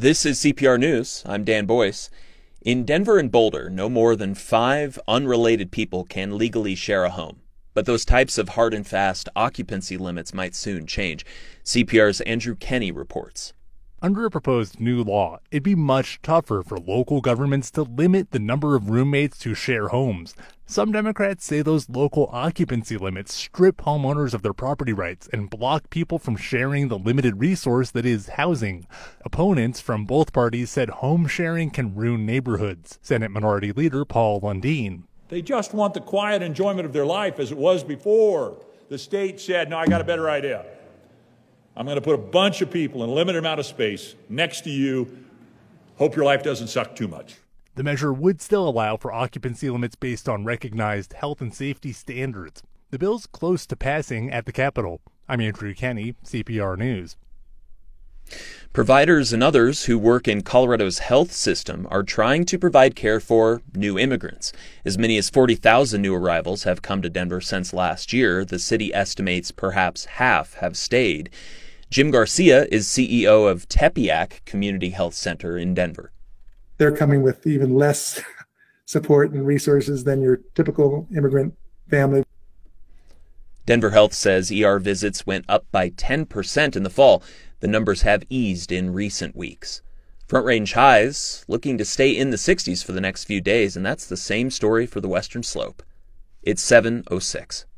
This is CPR News. I'm Dan Boyce. In Denver and Boulder, no more than 5 unrelated people can legally share a home. But those types of hard and fast occupancy limits might soon change. CPR's Andrew Kenny reports. Under a proposed new law, it'd be much tougher for local governments to limit the number of roommates who share homes. Some Democrats say those local occupancy limits strip homeowners of their property rights and block people from sharing the limited resource that is housing. Opponents from both parties said home sharing can ruin neighborhoods. Senate Minority Leader Paul Lundeen. They just want the quiet enjoyment of their life as it was before. The state said, no, I got a better idea. I'm going to put a bunch of people in a limited amount of space next to you. Hope your life doesn't suck too much. The measure would still allow for occupancy limits based on recognized health and safety standards. The bill's close to passing at the Capitol. I'm Andrew Kenny, CPR News. Providers and others who work in Colorado's health system are trying to provide care for new immigrants. As many as 40,000 new arrivals have come to Denver since last year. The city estimates perhaps half have stayed. Jim Garcia is CEO of Tepeyac Community Health Center in Denver. They're coming with even less support and resources than your typical immigrant family. Denver Health says ER visits went up by 10% in the fall. The numbers have eased in recent weeks. Front Range highs looking to stay in the 60s for the next few days, and that's the same story for the Western Slope. It's 7:06.